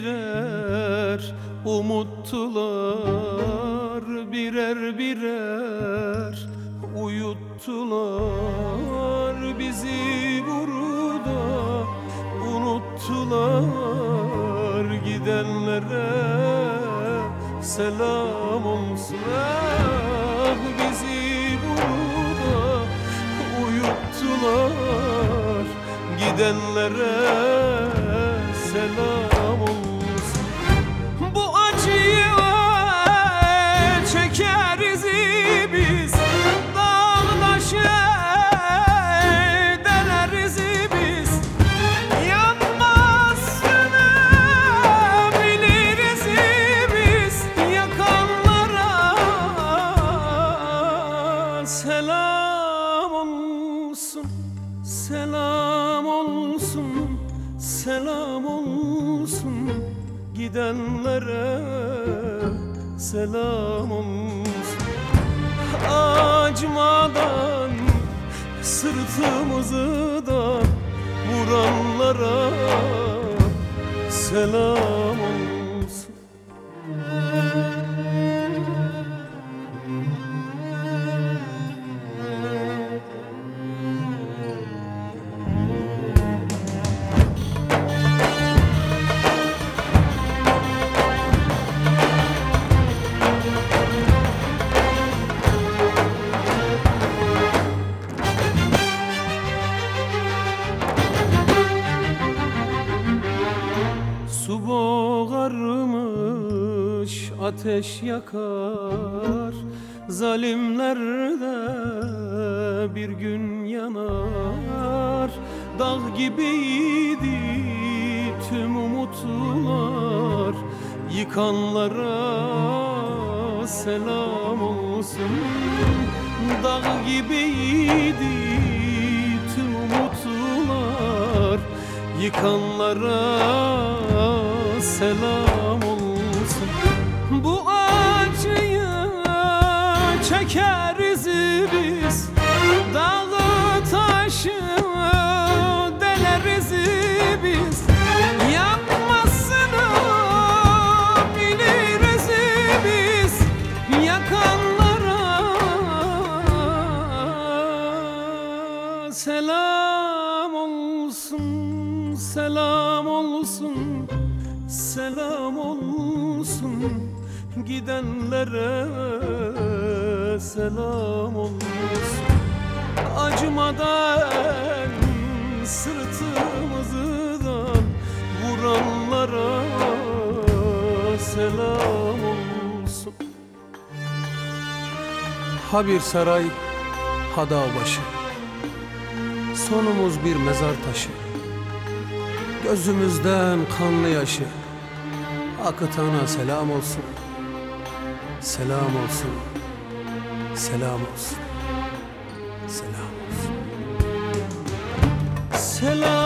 birer umuttular, birer birer uyuttular bizi burada, unuttular. Gidenlere selam olsun. Ah, bizi burada uyuttular, gidenlere selam olsun. Bu acıyı çekeriz biz, dağdaşı deleriz biz. Yanmasını biliriz biz, yakanlara selam olsun. Selam olsun, selam olsun. Gidenlere selam olsun. Acımadan sırtımızı da vuranlara selam olsun. Su boğarmış, ateş yakar, zalimler de bir gün yanar. Dağ gibiydi tüm umutlar, yıkanlara selam olsun. Dağ gibiydi tüm umutlar, yıkanlara selam olsun. Bu acıyı çekeriz biz, dağı taşı deleriz biz. Yanmasını biliriz biz, yakanlara selam olsun. Selam olsun, selam olsun. Gidenlere selam olsun. Acımadan sırtımızı da vuranlara selam olsun. Ha bir saray, ha dağ başı, sonumuz bir mezar taşı. Gözümüzden kanlı yaşı akıtana selam olsun. Selam olsun, selam olsun, selam olsun. Selam